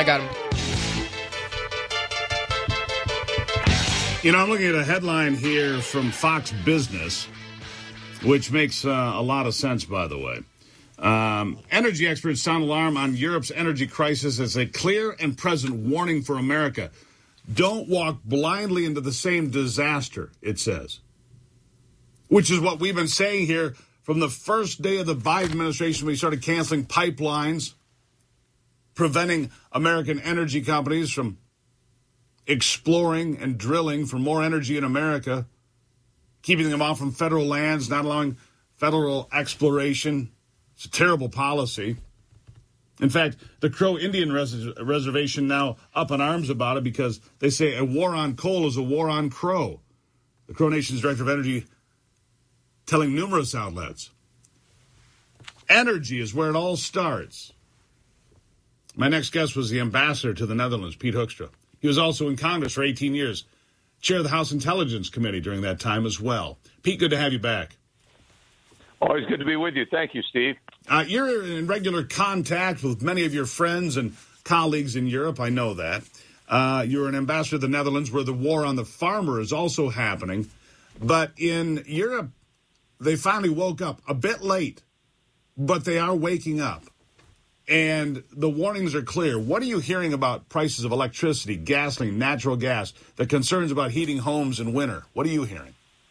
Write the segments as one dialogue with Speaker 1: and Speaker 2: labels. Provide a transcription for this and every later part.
Speaker 1: got him.
Speaker 2: You know, I'm looking at a headline here from Fox Business, which makes a lot of sense, by the way. Energy experts sound alarm on Europe's energy crisis as a clear and present warning for America. Don't walk blindly into the same disaster, it says. Which is what we've been saying here from the first day of the Biden administration. We started canceling pipelines, preventing American energy companies from exploring and drilling for more energy in America, keeping them off from federal lands, not allowing federal exploration. It's a terrible policy. In fact, the Crow Indian Reservation now up in arms about it because they say a war on coal is a war on Crow. The Crow Nation's Director of Energy telling numerous outlets. Energy is where it all starts. My next guest was the ambassador to the Netherlands, Piet Hoekstra. He was also in Congress for 18 years, chair of the House Intelligence Committee during that time as well. Pete, good to have you back.
Speaker 3: Always good to be with you. Thank you, Steve.
Speaker 2: You're in regular contact with many of your friends and colleagues in Europe. I know that. You're an ambassador to the Netherlands where the war on the farmer is also happening. But in Europe, they finally woke up a bit late, but they are waking up. And the warnings are clear. What are you hearing about prices of electricity, gasoline, natural gas, the concerns about heating homes in winter? What are you hearing?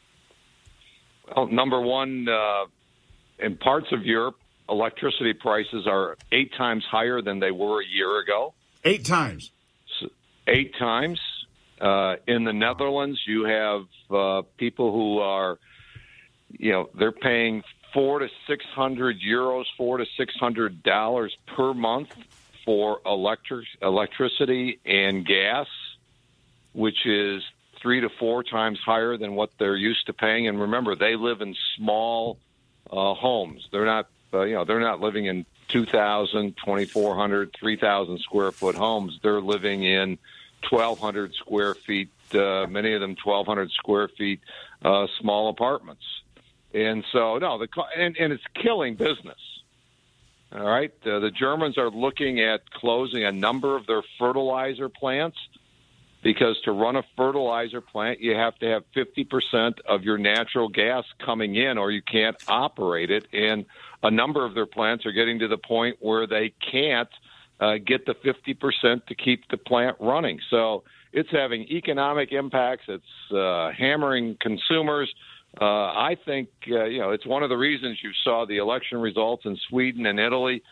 Speaker 3: Well, number one, in parts of Europe, electricity prices are 8 times higher than they were a year ago.
Speaker 2: 8 times?
Speaker 3: 8 times. In the Netherlands, you have people who are, they're paying €400 to €600, $400 to $600 per month for electricity and gas, which is 3 to 4 times higher than what they're used to paying. And remember, they live in small homes. They're not, they're not living in 2,000, 2,400, 3,000 square foot homes. They're living in 1,200 square feet. Many of them 1,200 square feet, small apartments. And so, and it's killing business. All right. The Germans are looking at closing a number of their fertilizer plants because to run a fertilizer plant, you have to have 50% of your natural gas coming in or you can't operate it. And a number of their plants are getting to the point where they can't get the 50% to keep the plant running. So it's having economic impacts. It's hammering consumers. I think, it's one of the reasons you saw the election results in Sweden and Italy.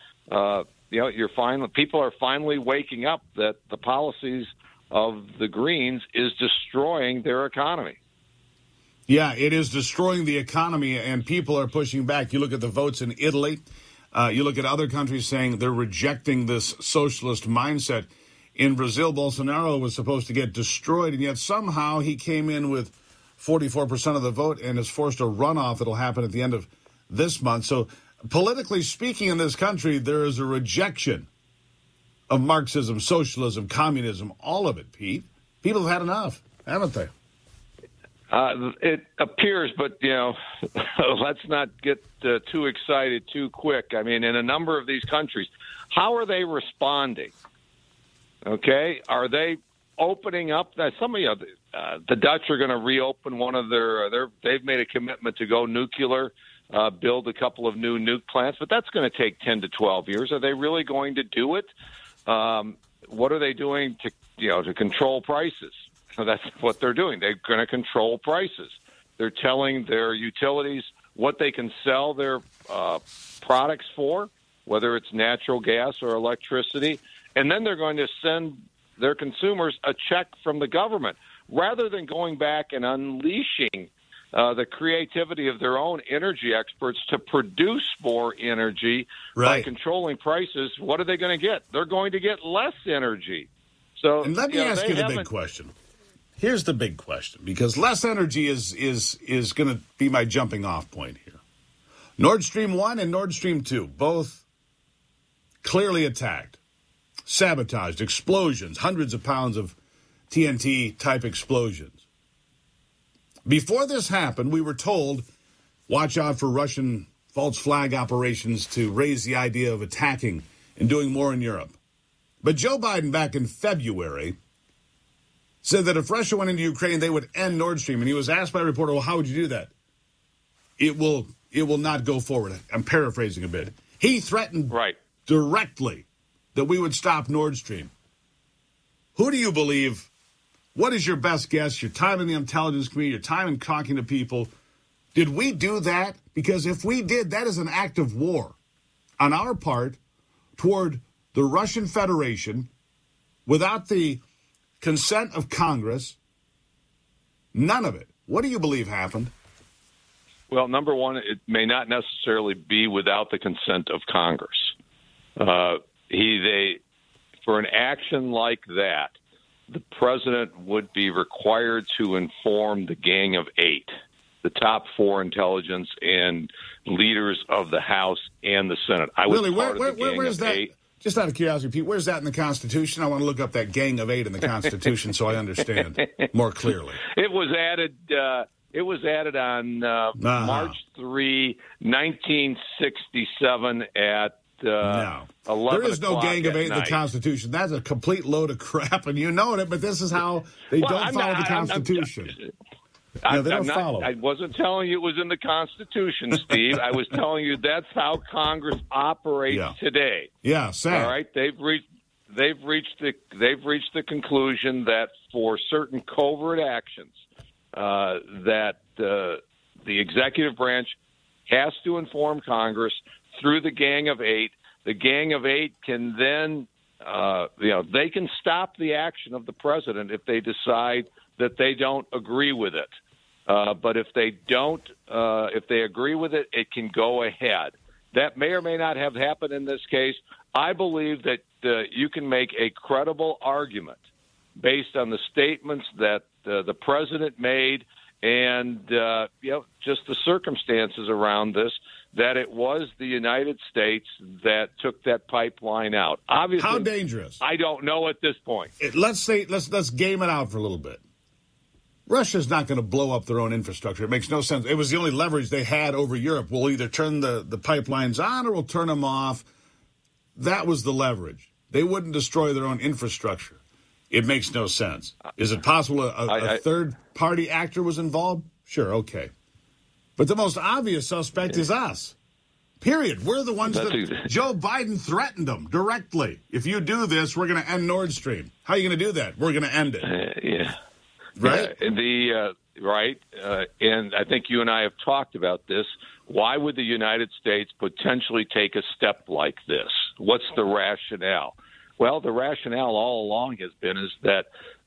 Speaker 3: People are finally waking up that the policies of the Greens is destroying their economy.
Speaker 2: Yeah, it is destroying the economy, and people are pushing back. You look at the votes in Italy. You look at other countries saying they're rejecting this socialist mindset. In Brazil, Bolsonaro was supposed to get destroyed, and yet somehow he came in with 44% of the vote and has forced a runoff that will happen at the end of this month. So politically speaking in this country, there is a rejection of Marxism, socialism, communism, all of it, Pete. People have had enough, haven't they?
Speaker 3: It appears, but, let's not get too excited too quick. I mean, in a number of these countries, how are they responding? Okay, are they opening up? Some of the Dutch are going to reopen one of they've made a commitment to go nuclear, build a couple of new nuke plants, but that's going to take 10 to 12 years. Are they really going to do it? What are they doing to control prices? So that's what they're doing. They're going to control prices. They're telling their utilities what they can sell their products for, whether it's natural gas or electricity, and then they're going to send their consumers a check from the government rather than going back and unleashing the creativity of their own energy experts to produce more energy by controlling prices. What are they going to get? They're going to get less energy. So,
Speaker 2: and let me ask you the big question. Here's the big question, because less energy is going to be my jumping off point here. Nord Stream 1 and Nord Stream 2, both clearly attacked, sabotaged, explosions, hundreds of pounds of TNT-type explosions. Before this happened, we were told, watch out for Russian false flag operations to raise the idea of attacking and doing more in Europe. But Joe Biden back in February said that if Russia went into Ukraine, they would end Nord Stream. And he was asked by a reporter, well, how would you do that? It will not go forward. I'm paraphrasing a bit. He threatened directly that we would stop Nord Stream. Who do you believe? What is your best guess? Your time in the intelligence community, your time in talking to people. Did we do that? Because if we did, that is an act of war on our part toward the Russian Federation without the consent of Congress. None of it. What do you believe happened?
Speaker 3: Well, number one, it may not necessarily be without the consent of Congress. For an action like that, the president would be required to inform the Gang of Eight, the top four intelligence and leaders of the House and the Senate. I was
Speaker 2: really,
Speaker 3: part of the Gang
Speaker 2: where's
Speaker 3: of
Speaker 2: that?
Speaker 3: Eight.
Speaker 2: Just out of curiosity, Pete, where's that in the Constitution? I want to look up that Gang of Eight in the Constitution so I understand more clearly.
Speaker 3: It was added. It was added on March 3, 1967 at 11
Speaker 2: There is no Gang of Eight in the
Speaker 3: night.
Speaker 2: Constitution. That's a complete load of crap, and you know it, but this is how they don't follow the Constitution. They don't follow.
Speaker 3: I wasn't telling you it was in the Constitution, Steve. I was telling you that's how Congress operates today.
Speaker 2: Yeah, sad.
Speaker 3: All right, they've reached the conclusion that for certain covert actions, that the executive branch has to inform Congress through the Gang of Eight. The Gang of Eight can then, they can stop the action of the president if they decide that they don't agree with it. But if they don't, if they agree with it, it can go ahead. That may or may not have happened in this case. I believe that you can make a credible argument based on the statements that the president made and just the circumstances around this, that it was the United States that took that pipeline out. Obviously,
Speaker 2: how dangerous?
Speaker 3: I don't know at this point.
Speaker 2: Let's game it out for a little bit. Russia's not going to blow up their own infrastructure. It makes no sense. It was the only leverage they had over Europe. We'll either turn the pipelines on or we'll turn them off. That was the leverage. They wouldn't destroy their own infrastructure. It makes no sense. Is it possible a third-party actor was involved? Sure, okay. But the most obvious suspect is us. Period. We're the ones that Joe Biden threatened them directly. If you do this, we're going to end Nord Stream. How are you going to do that? We're going to end it. Right?
Speaker 3: Right. And I think you and I have talked about this. Why would the United States potentially take a step like this? What's the rationale? Well, the rationale all along has been the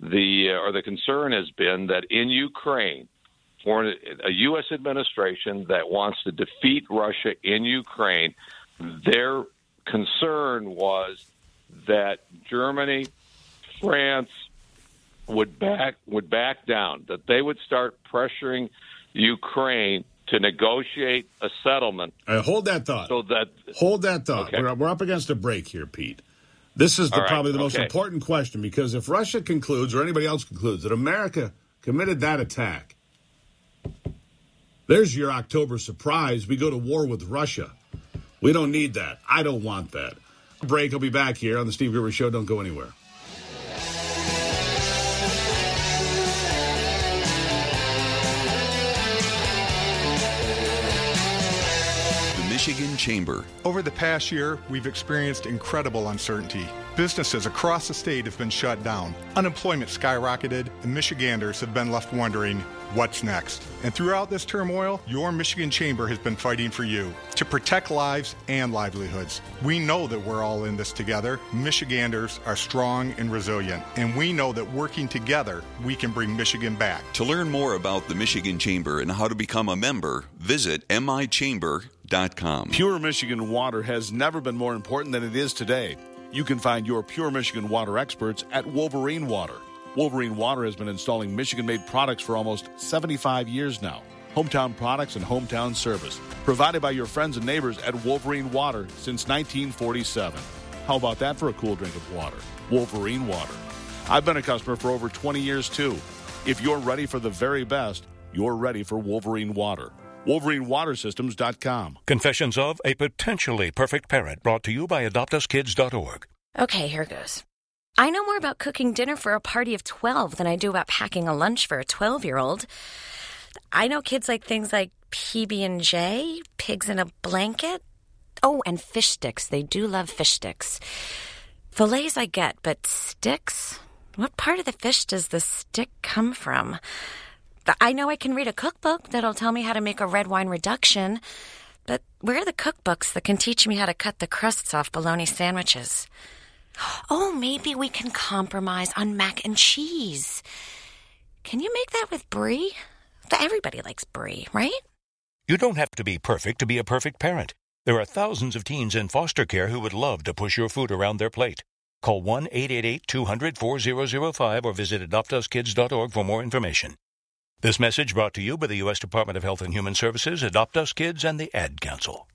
Speaker 3: concern has been that in Ukraine, for a U.S. administration that wants to defeat Russia in Ukraine, their concern was that Germany, France would back down, that they would start pressuring Ukraine to negotiate a settlement.
Speaker 2: Hold that thought. Hold that thought.
Speaker 3: Okay.
Speaker 2: We're up against a break here, Pete. This is probably the most important question, because if Russia concludes or anybody else concludes that America committed that attack, there's your October surprise. We go to war with Russia. We don't need that. I don't want that. Break. I'll be back here on the Steve Gruber Show. Don't go anywhere.
Speaker 1: Michigan Chamber.
Speaker 4: Over the past year, we've experienced incredible uncertainty. Businesses across the state have been shut down. Unemployment skyrocketed, and Michiganders have been left wondering, what's next? And throughout this turmoil, your Michigan Chamber has been fighting for you to protect lives and livelihoods. We know that we're all in this together. Michiganders are strong and resilient, and we know that working together, we can bring Michigan back.
Speaker 1: To learn more about the Michigan Chamber and how to become a member, visit michamber.com.
Speaker 5: Pure Michigan water has never been more important than it is today. You can find your Pure Michigan water experts at Wolverine Water. Wolverine Water has been installing Michigan-made products for almost 75 years now. Hometown products and hometown service provided by your friends and neighbors at Wolverine Water since 1947. How about that for a cool drink of water? Wolverine Water. I've been a customer for over 20 years, too. If you're ready for the very best, you're ready for Wolverine Water. WolverineWaterSystems.com.
Speaker 6: Confessions of a Potentially Perfect Parent, brought to you by AdoptUsKids.org. Okay, here goes. I know more about cooking dinner for a party of 12 than I do about packing a lunch for a 12-year-old. I know kids like things like PB&J, pigs in a blanket. Oh, and fish sticks. They do love fish sticks. Fillets I get, but sticks? What part of the fish does the stick come from? I know I can read a cookbook that'll tell me how to make a red wine reduction, but where are the cookbooks that can teach me how to cut the crusts off bologna sandwiches? Oh, maybe we can compromise on mac and cheese. Can you make that with brie? Everybody likes brie, right?
Speaker 7: You don't have to be perfect to be a perfect parent. There are thousands of teens in foster care who would love to push your food around their plate. Call 1-888-200-4005 or visit AdoptUsKids.org for more information. This message brought to you by the U.S. Department of Health and Human Services, Adopt Us Kids, and the Ad Council.